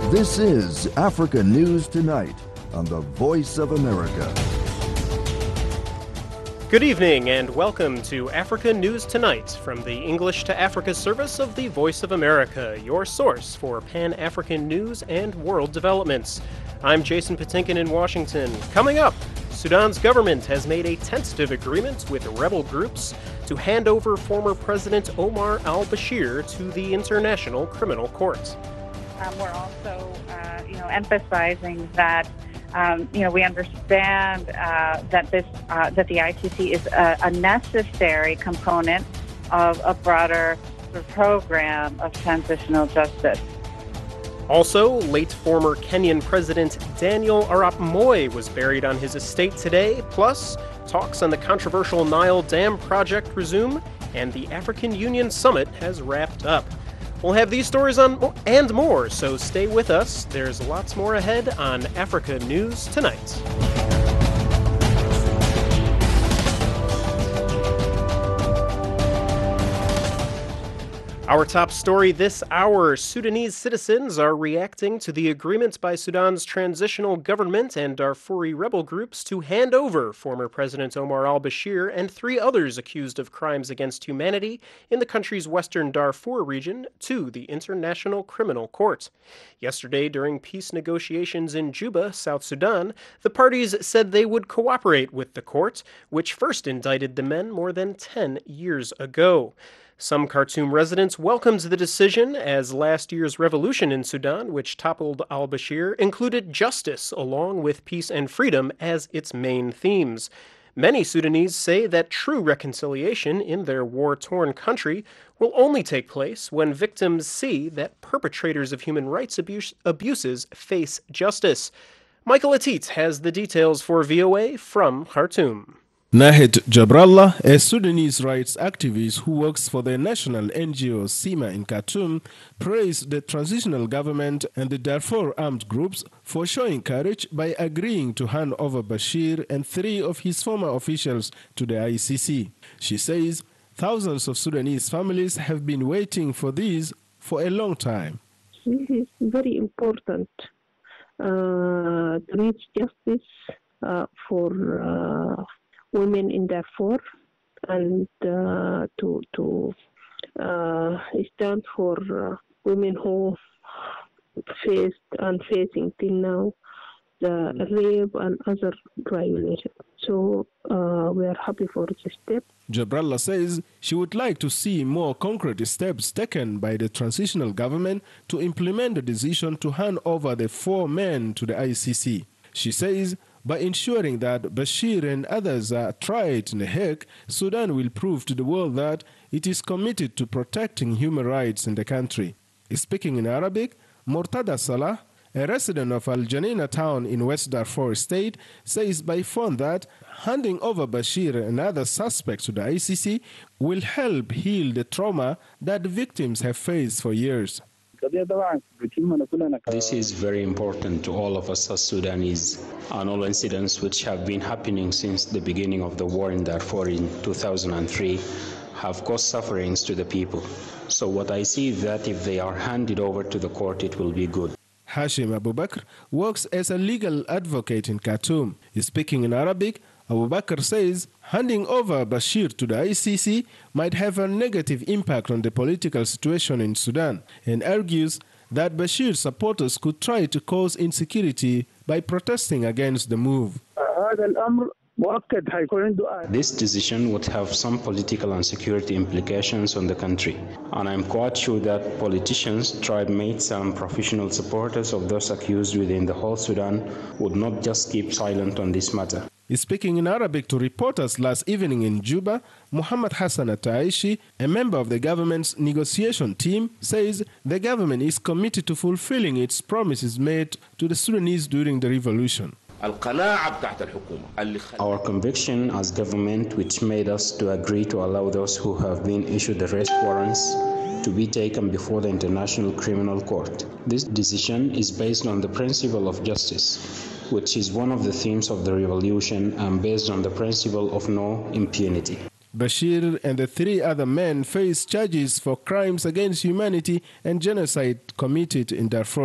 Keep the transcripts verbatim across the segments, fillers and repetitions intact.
This is Africa News Tonight on the Voice of America. Good evening and welcome to Africa News Tonight from the English to Africa service of the Voice of America, your source for Pan-African news and world developments. I'm Jason Patinkin in Washington. Coming up, Sudan's government has made a tentative agreement with rebel groups to hand over former President Omar al-Bashir to the International Criminal Court. Um, we're also, uh, you know, emphasizing that, um, you know, we understand uh, that this, uh, that the I C C is a, a necessary component of a broader program of transitional justice. Also, late former Kenyan President Daniel Arap Moi was buried on his estate today, plus talks on the controversial Nile Dam project resume, and the African Union Summit has wrapped up. We'll have these stories on and more, so stay with us. There's lots more ahead on Africa News Tonight. Our top story this hour, Sudanese citizens are reacting to the agreement by Sudan's transitional government and Darfuri rebel groups to hand over former President Omar al-Bashir and three others accused of crimes against humanity in the country's western Darfur region to the International Criminal Court. Yesterday, during peace negotiations in Juba, South Sudan, the parties said they would cooperate with the court, which first indicted the men more than ten years ago. Some Khartoum residents welcomed the decision, as last year's revolution in Sudan, which toppled al-Bashir, included justice along with peace and freedom as its main themes. Many Sudanese say that true reconciliation in their war-torn country will only take place when victims see that perpetrators of human rights abuse- abuses face justice. Michael Atit has the details for V O A from Khartoum. Nahid Jabrallah, a Sudanese rights activist who works for the national N G O SIMA in Khartoum, praised the transitional government and the Darfur armed groups for showing courage by agreeing to hand over Bashir and three of his former officials to the I C C. She says thousands of Sudanese families have been waiting for this for a long time. This is very important uh, to reach justice uh, for uh, women in Darfur and uh, to to uh, stand for uh, women who faced and facing till now the rape and other violations. So uh, we are happy for this step. Jabrallah says she would like to see more concrete steps taken by the transitional government to implement the decision to hand over the four men to the I C C. She says by ensuring that Bashir and others are tried in The Hague, Sudan will prove to the world that it is committed to protecting human rights in the country. Speaking in Arabic, Murtada Salah, a resident of Al Janina town in West Darfur State, says by phone that handing over Bashir and other suspects to the I C C will help heal the trauma that victims have faced for years. This is very important to all of us as Sudanese, and all incidents which have been happening since the beginning of the war in Darfur in two thousand three have caused sufferings to the people. So what I see is that if they are handed over to the court, it will be good. Hashim Abu Bakr works as a legal advocate in Khartoum. Speaking in Arabic, Abu Bakr says handing over Bashir to the I C C might have a negative impact on the political situation in Sudan, and argues that Bashir's supporters could try to cause insecurity by protesting against the move. This decision would have some political and security implications on the country, and I'm quite sure that politicians, tribe mates and professional supporters of those accused within the whole Sudan would not just keep silent on this matter. Speaking in Arabic to reporters last evening in Juba, Muhammad Hassan Ataishi, a member of the government's negotiation team, says the government is committed to fulfilling its promises made to the Sudanese during the revolution. Our conviction as government, which made us to agree to allow those who have been issued arrest warrants to be taken before the International Criminal Court. This decision is based on the principle of justice, which is one of the themes of the revolution and based on the principle of no impunity. Bashir and the three other men face charges for crimes against humanity and genocide committed in Darfur.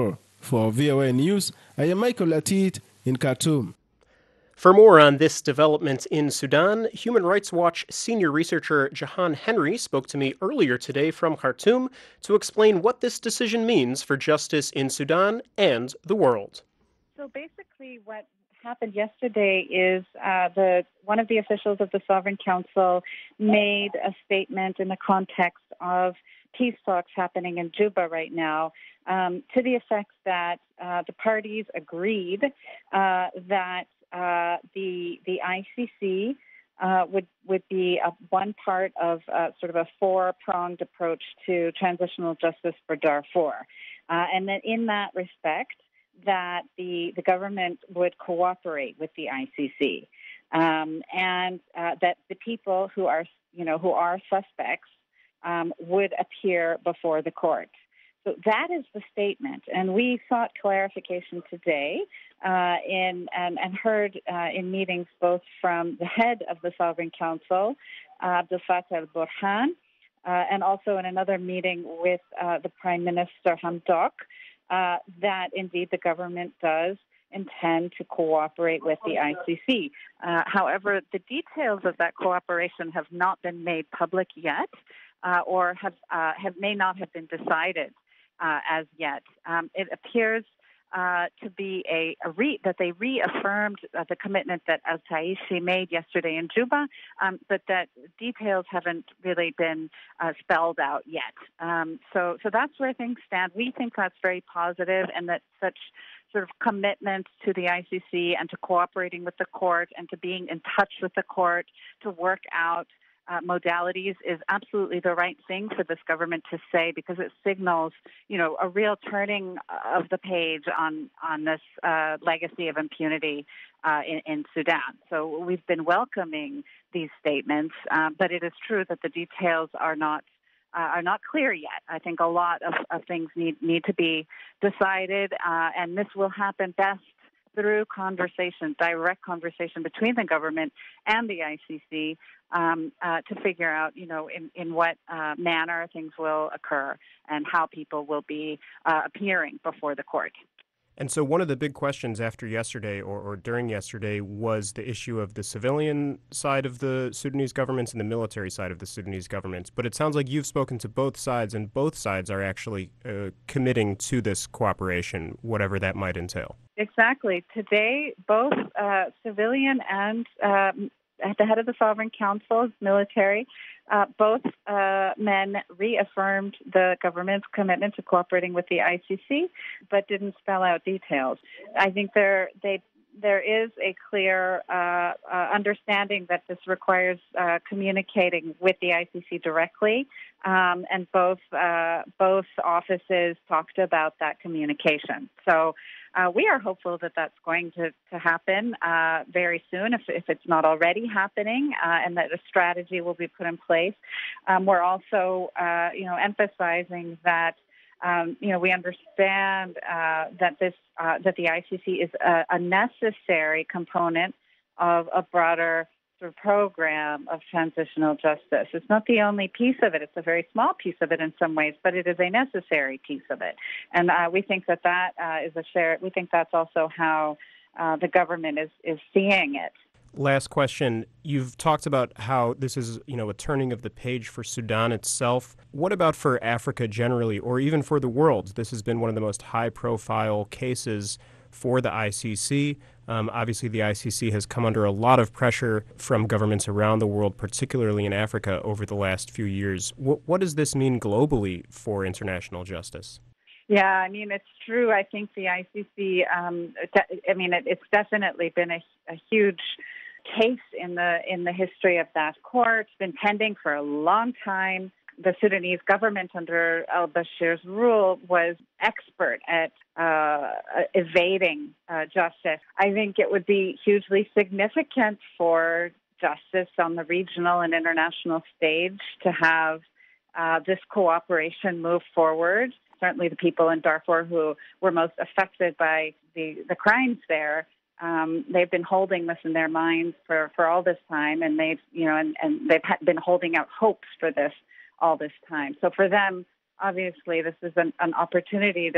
For V O A News, I am Michael Latit in Khartoum. For more on this development in Sudan, Human Rights Watch senior researcher Jahan Henry spoke to me earlier today from Khartoum to explain what this decision means for justice in Sudan and the world. So basically what happened yesterday is uh, the one of the officials of the Sovereign Council made a statement in the context of peace talks happening in Juba right now, um, to the effect that uh, the parties agreed uh, that uh, the the I C C uh, would would be a, one part of uh, sort of a four-pronged approach to transitional justice for Darfur, uh, and that in that respect, that the the government would cooperate with the I C C, um, and uh, that the people who are you know who are suspects um, would appear before the court. So that is the statement, and we sought clarification today uh, in and, and heard uh, in meetings both from the head of the Sovereign Council, uh, Abdel Fattah al-Burhan, uh, and also in another meeting with uh, the Prime Minister Hamdok, uh, that indeed the government does intend to cooperate with the I C C. Uh, however, the details of that cooperation have not been made public yet, uh, or have uh, have may not have been decided Uh, as yet. Um, it appears uh, to be a, a re- that they reaffirmed uh, the commitment that Al-Taishi made yesterday in Juba, um, but that details haven't really been uh, spelled out yet. Um, so, so that's where things stand. We think that's very positive, and that such sort of commitment to the I C C and to cooperating with the court and to being in touch with the court to work out Uh, modalities is absolutely the right thing for this government to say, because it signals, you know, a real turning of the page on on this uh, legacy of impunity uh, in, in Sudan. So we've been welcoming these statements, uh, but it is true that the details are not uh, are not clear yet. I think a lot of, of things need need to be decided, uh, and this will happen best through conversation, direct conversation between the government and the I C C, um, uh, to figure out, you know, in, in what uh, manner things will occur and how people will be uh, appearing before the court. And so one of the big questions after yesterday or, or during yesterday was the issue of the civilian side of the Sudanese governments and the military side of the Sudanese governments. But it sounds like you've spoken to both sides, and both sides are actually uh, committing to this cooperation, whatever that might entail. Exactly. Today, both uh, civilian and um, at the head of the Sovereign Council, military, uh, both uh, men reaffirmed the government's commitment to cooperating with the I C C, but didn't spell out details. I think there they there is a clear uh, uh, understanding that this requires uh, communicating with the I C C directly, um, and both uh, both offices talked about that communication. So. Uh, we are hopeful that that's going to, to happen uh, very soon, if, if it's not already happening, uh, and that a strategy will be put in place. Um, we're also, uh, you know, emphasizing that, um, you know, we understand uh, that this uh, that the I C C is a, a necessary component of a broader sort of program of transitional justice. It's not the only piece of it. It's a very small piece of it in some ways, but it is a necessary piece of it. And uh, we think that that uh, is a share. We think that's also how uh, the government is, is seeing it. Last question. You've talked about how this is, you know, a turning of the page for Sudan itself. What about for Africa generally, or even for the world? This has been one of the most high-profile cases for the I C C. Um, obviously, the I C C has come under a lot of pressure from governments around the world, particularly in Africa, over the last few years. What, what does this mean globally for international justice? Yeah, I mean, it's true. I think the I C C, um, de- I mean, it, it's definitely been a, a huge case in the in the history of that court. It's been pending for a long time. The Sudanese government under al-Bashir's rule was expert at uh, evading uh, justice. I think it would be hugely significant for justice on the regional and international stage to have uh, this cooperation move forward. Certainly the people in Darfur who were most affected by the, the crimes there, Um, they've been holding this in their minds for, for all this time, and they've, you know, and, and they've been holding out hopes for this all this time. So for them, obviously, this is an, an opportunity to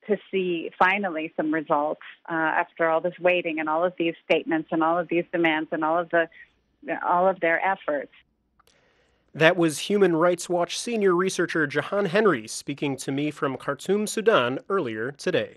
to see finally some results uh, after all this waiting and all of these statements and all of these demands and all of the all of their efforts. That was Human Rights Watch senior researcher Jahan Henry speaking to me from Khartoum, Sudan, earlier today.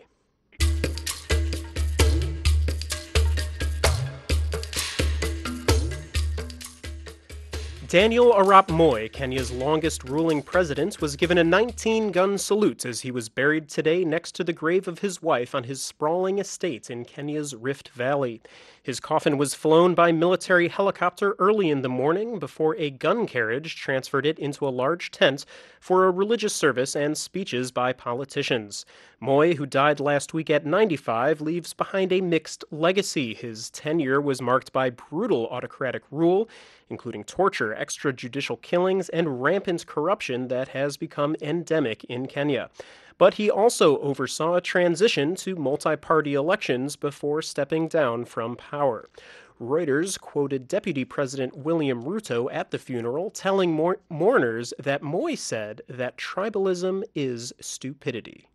Daniel Arap Moi, Kenya's longest ruling president, was given a nineteen-gun salute as he was buried today next to the grave of his wife on his sprawling estate in Kenya's Rift Valley. His coffin was flown by military helicopter early in the morning before a gun carriage transferred it into a large tent for a religious service and speeches by politicians. Moi, who died last week at ninety-five, leaves behind a mixed legacy. His tenure was marked by brutal autocratic rule, including torture, extrajudicial killings, and rampant corruption that has become endemic in Kenya. But he also oversaw a transition to multi-party elections before stepping down from power. Reuters quoted Deputy President William Ruto at the funeral, telling mour- mourners that Moi said that tribalism is stupidity.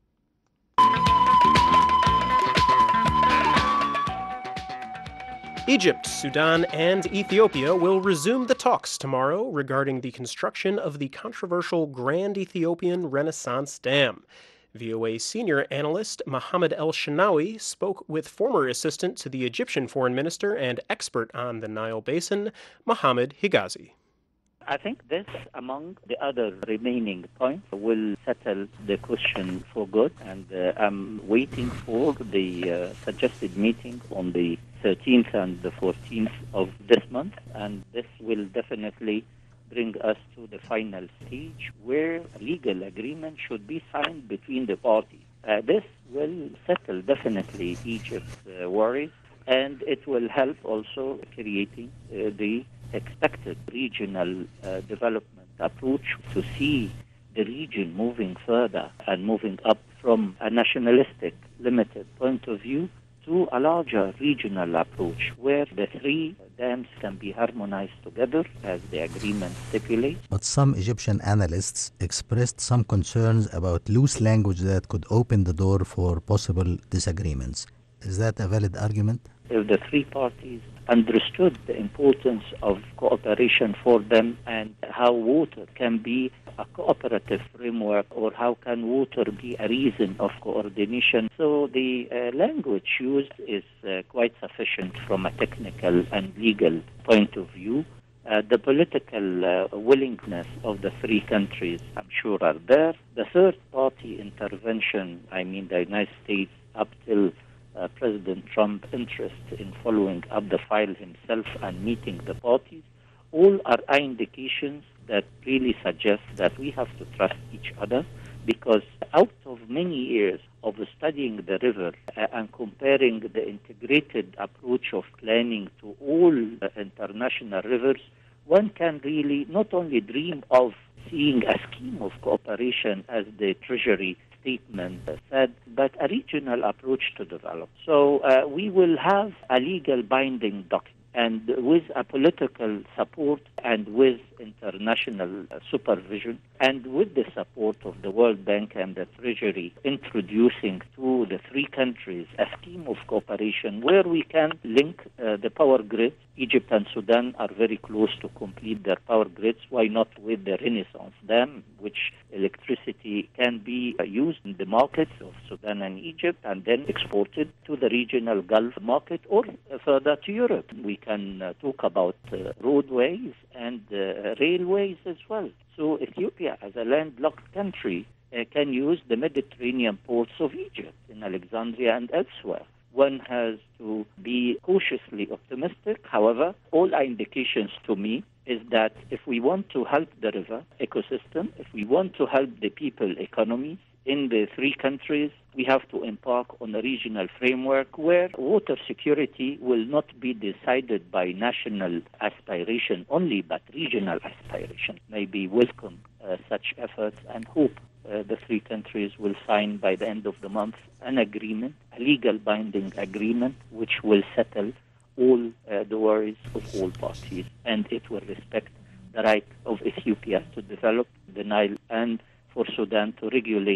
Egypt, Sudan, and Ethiopia will resume the talks tomorrow regarding the construction of the controversial Grand Ethiopian Renaissance Dam. V O A senior analyst Mohammed El-Shinawi spoke with former assistant to the Egyptian foreign minister and expert on the Nile Basin, Mohammed Higazi. I think this, among the other remaining points, will settle the question for good, and uh, I'm waiting for the uh, suggested meeting on the thirteenth and the fourteenth of this month, and this will definitely bring us to the final stage where a legal agreement should be signed between the parties. Uh, this will settle definitely Egypt's uh, worries, and it will help also creating uh, the expected regional uh, development approach to see the region moving further and moving up from a nationalistic, limited point of view to a larger regional approach where the three dams can be harmonized together as the agreement stipulates. But some Egyptian analysts expressed some concerns about loose language that could open the door for possible disagreements. Is that a valid argument? If the three parties understood the importance of cooperation for them and how water can be a cooperative framework, or how can water be a reason of coordination. So the uh, language used is uh, quite sufficient from a technical and legal point of view. Uh, the political uh, willingness of the three countries, I'm sure, are there. The third-party intervention, I mean the United States, up till Uh, President Trump's interest in following up the file himself and meeting the parties, all are indications that really suggest that we have to trust each other, because out of many years of studying the river uh, and comparing the integrated approach of planning to all uh, international rivers, one can really not only dream of seeing a scheme of cooperation as the Treasury statement said, but a regional approach to develop. So uh, we will have a legal binding document, and with a political support and with international uh, supervision and with the support of the World Bank and the Treasury, introducing to the three countries a scheme of cooperation where we can link uh, the power grid. Egypt and Sudan are very close to complete their power grids. Why not with the Renaissance Dam, which electricity can be uh, used in the markets of Sudan and Egypt and then exported to the regional Gulf market or uh, further to Europe. We can uh, talk about uh, roadways and uh, railways as well. So Ethiopia, as a landlocked country, uh, can use the Mediterranean ports of Egypt in Alexandria and elsewhere. One has to be cautiously optimistic. However, all indications to me is that if we want to help the river ecosystem, if we want to help the people economies in the three countries, we have to embark on a regional framework where water security will not be decided by national aspiration only, but regional aspiration. Maybe welcome uh, such efforts and hope uh, the three countries will sign by the end of the month an agreement, a legal binding agreement, which will settle all uh, the worries of all parties, and it will respect the right of Ethiopia to develop the Nile and for Sudan to regulate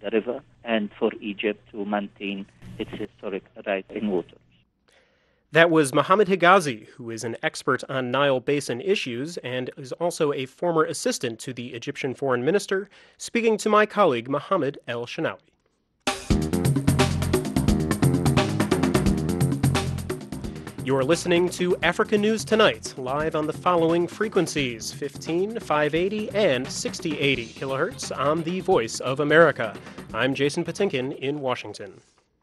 the river, and for Egypt to maintain its historic right in water. That was Mohammed Higazi, who is an expert on Nile Basin issues and is also a former assistant to the Egyptian foreign minister, speaking to my colleague Mohammed El Shanawi. You're listening to Africa News Tonight, live on the following frequencies, fifteen, five eighty, and sixty eighty kilohertz on the Voice of America. I'm Jason Patinkin in Washington.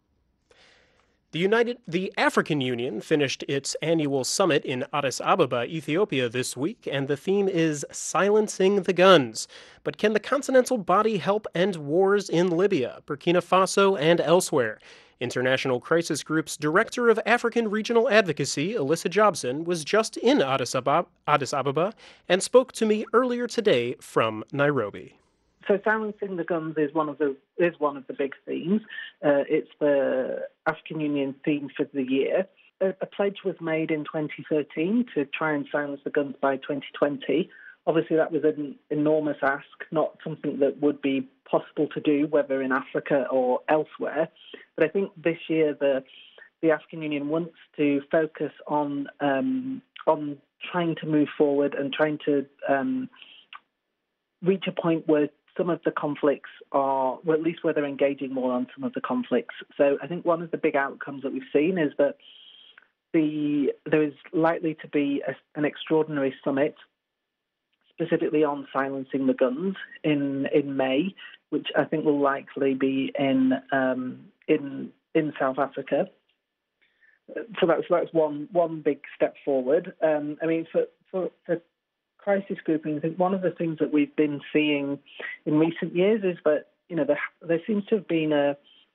The United, the African Union finished its annual summit in Addis Ababa, Ethiopia this week, and the theme is Silencing the Guns. But can the continental body help end wars in Libya, Burkina Faso, and elsewhere? International Crisis Group's Director of African Regional Advocacy, Alyssa Jobson, was just in Addis Ababa, Addis Ababa and spoke to me earlier today from Nairobi. So silencing the guns is one of the is one of the big themes. Uh, it's the African Union theme for the year. A, a pledge was made in twenty thirteen to try and silence the guns by twenty twenty. Obviously, that was an enormous ask, not something that would be possible to do, whether in Africa or elsewhere. But I think this year the the African Union wants to focus on um, on trying to move forward and trying to um, reach a point where some of the conflicts are, well, at least where they're engaging more on some of the conflicts. So I think one of the big outcomes that we've seen is that the there is likely to be a, an extraordinary summit specifically on silencing the guns in in May, which I think will likely be in um, in in South Africa. So that's that's one one big step forward. Um, I mean, for for, for crisis grouping, I think one of the things that we've been seeing in recent years is that, you know, there, there seems to have been a,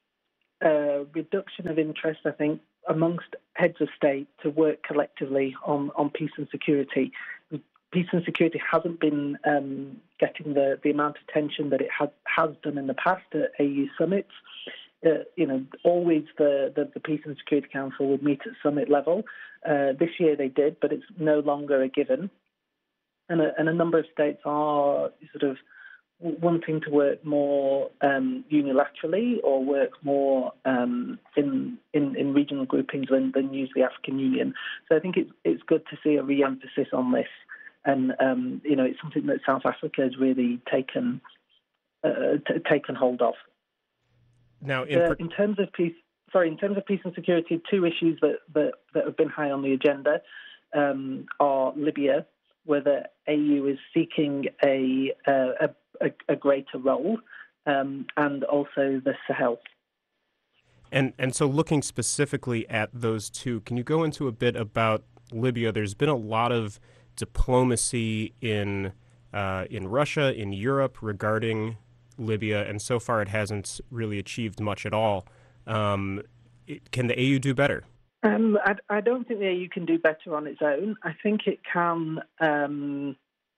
a reduction of interest, I think, amongst heads of state to work collectively on, on peace and security. Peace and security hasn't been um, getting the, the amount of attention that it has, has done in the past at A U summits. Uh, you know, always the, the, the Peace and Security Council would meet at summit level. Uh, this year they did, but it's no longer a given. And a, and a number of states are sort of wanting to work more um, unilaterally or work more um, in, in in regional groupings than, than use the African Union. So I think it's it's good to see a re-emphasis on this, and um, you know, it's something that South Africa has really taken uh, t- taken hold of. Now, in, uh, per- in terms of peace, sorry, in terms of peace and security, two issues that that, that have been high on the agenda um, are Libya, where the A U is seeking a a, a, a greater role, um, and also the Sahel. And and so looking specifically at those two, can you go into a bit about Libya? There's been a lot of diplomacy in uh, in Russia, in Europe regarding Libya, and so far it hasn't really achieved much at all. Um, it, can the A U do better? Um, I, I don't think the A U can do better on its own. I think it can. Um,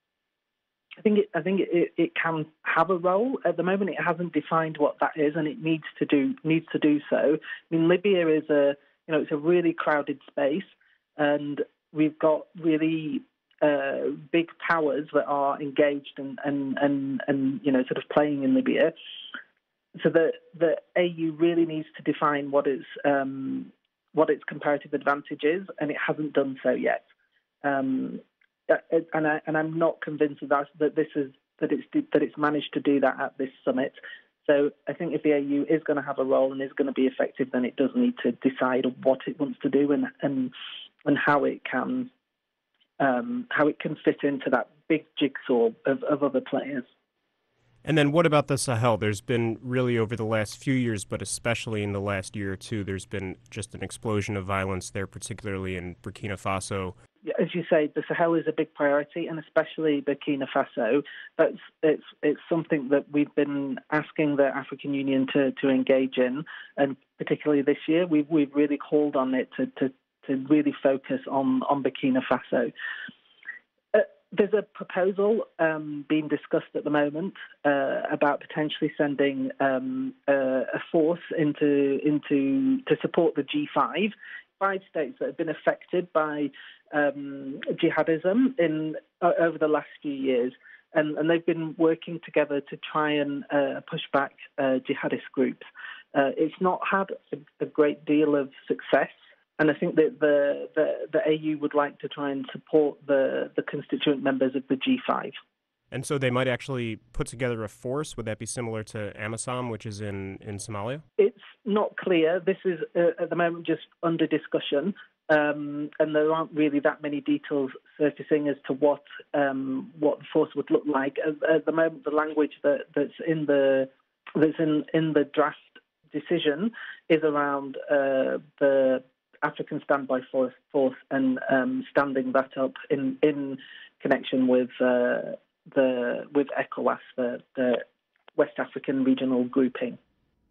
I think it. I think it, it can have a role. At the moment, it hasn't defined what that is, and it needs to do needs to do so. I mean, Libya is a you know it's a really crowded space, and we've got really uh, big powers that are engaged and and, and and you know sort of playing in Libya. So the the A U really needs to define what is. Um, what its comparative advantage is, and it hasn't done so yet. Um, and, I, and I'm not convinced that that this is that it's that it's managed to do that at this summit. So I think if the A U is going to have a role and is going to be effective, then it does need to decide what it wants to do and and and how it can um, how it can fit into that big jigsaw of, of other players. And then what about the Sahel? There's been really over the last few years, but especially in the last year or two, there's been just an explosion of violence there, particularly in Burkina Faso. As you say, the Sahel is a big priority, and especially Burkina Faso. That's it's it's something that we've been asking the African Union to, to engage in, and particularly this year, we've we've really called on it to to, to really focus on, on Burkina Faso. There's a proposal um, being discussed at the moment uh, about potentially sending um, a, a force into into to support the G five, five states that have been affected by um, jihadism in uh, over the last few years. and, and they've been working together to try and uh, push back uh, jihadist groups. Uh, it's not had a, a great deal of success, and I think that the, the, the A U would like to try and support the, the constituent members of the G five. And so they might actually put together a force. Would that be similar to AMISOM, which is in, in Somalia? It's not clear. This is, uh, at the moment, just under discussion, um, and there aren't really that many details surfacing as to what um, what the force would look like. At, at the moment, the language that, that's in the that's in, in the draft decision is around uh, the African Standby Force, force and um, standing that up in in connection with. Uh, The with ECOWAS, the, the West African Regional Grouping.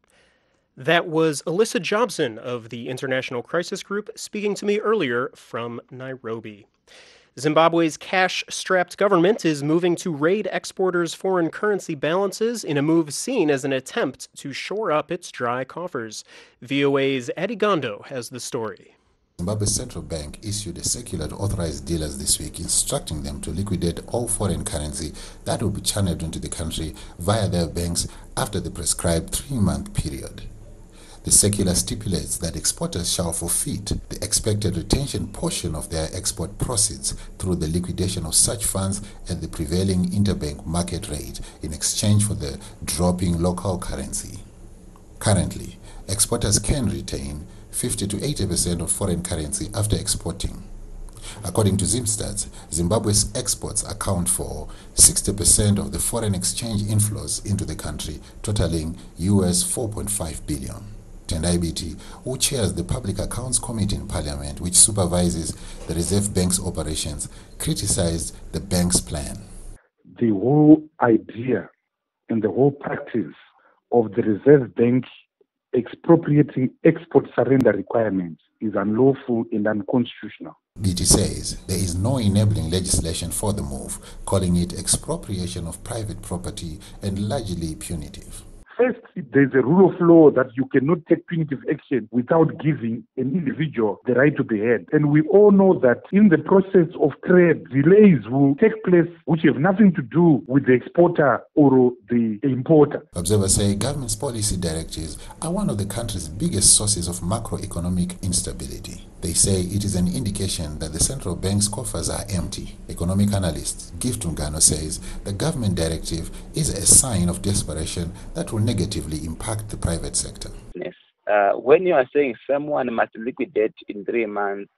That was Alyssa Jobson of the International Crisis Group speaking to me earlier from Nairobi. Zimbabwe's cash-strapped government is moving to raid exporters' foreign currency balances in a move seen as an attempt to shore up its dry coffers. V O A's Eddie Gondo has the story. Zimbabwe's central bank issued a circular to authorized dealers this week, instructing them to liquidate all foreign currency that will be channeled into the country via their banks after the prescribed three-month period. The circular stipulates that exporters shall forfeit the expected retention portion of their export proceeds through the liquidation of such funds at the prevailing interbank market rate in exchange for the dropping local currency. Currently, exporters can retain fifty to eighty percent of foreign currency after exporting. According to Zimstats, Zimbabwe's exports account for sixty percent of the foreign exchange inflows into the country, totaling U S four point five billion. Tendai Biti, who chairs the Public Accounts Committee in Parliament, which supervises the Reserve Bank's operations, criticized the bank's plan. The whole idea and the whole practice of the Reserve Bank expropriating export surrender requirements is unlawful and unconstitutional. Biti says there is no enabling legislation for the move, calling it expropriation of private property and largely punitive. First, there's a rule of law that you cannot take punitive action without giving an individual the right to be heard. And we all know that in the process of trade, delays will take place which have nothing to do with the exporter or the importer. Observers say government's policy directives are one of the country's biggest sources of macroeconomic instability. They say it is an indication that the central bank's coffers are empty. Economic analyst Gift Ngano says the government directive is a sign of desperation that will negatively impact the private sector. Yes. Uh, when you are saying someone must liquidate in three months,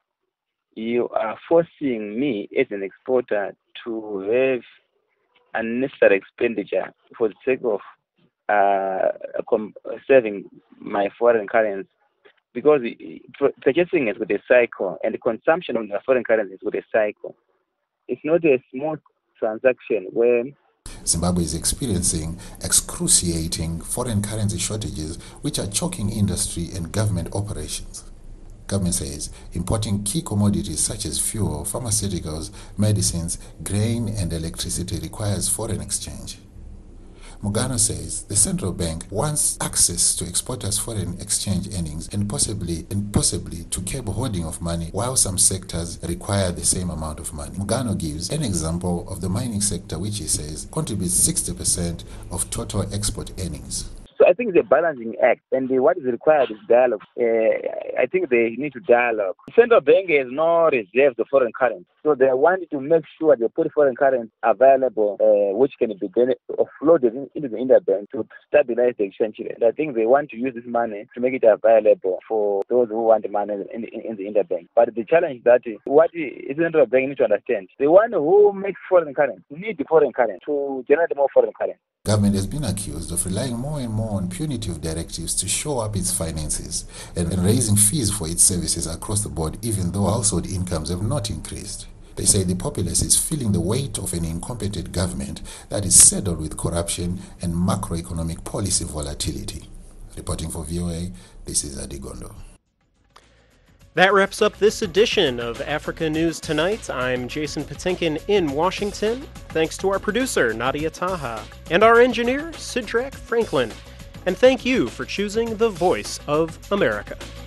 you are forcing me as an exporter to have unnecessary expenditure for the sake of uh, saving my foreign currency. Because purchasing is with a cycle and the consumption of the foreign currency is with a cycle. It's not a small transaction where Zimbabwe is experiencing excruciating foreign currency shortages which are choking industry and government operations. Government says importing key commodities such as fuel, pharmaceuticals, medicines, grain and electricity requires foreign exchange. Mugano says the central bank wants access to exporters' foreign exchange earnings and possibly and possibly to keep hoarding of money, while some sectors require the same amount of money. Mugano gives an example of the mining sector, which he says contributes sixty percent of total export earnings. So I think it's a balancing act, and the, what is required is dialogue. Uh, I think they need to dialogue. The central bank has no reserves of foreign currency, so they want to make sure they put foreign currency available, uh, which can be offloaded into the interbank to stabilize the exchange rate. I think they want to use this money to make it available for those who want the money in, in, in the interbank. But the challenge is that what the central bank needs to understand, the one who makes foreign currency need the foreign currency to generate more foreign currency. Government has been accused of relying more and more on punitive directives to shore up its finances and, and raising fees for its services across the board, even though household incomes have not increased. They say the populace is feeling the weight of an incompetent government that is saddled with corruption and macroeconomic policy volatility. Reporting for V O A, this is Adi Gondo. That wraps up this edition of Africa News Tonight. I'm Jason Patinkin in Washington. Thanks to our producer, Nadia Taha, and our engineer, Sidrak Franklin. And thank you for choosing the Voice of America.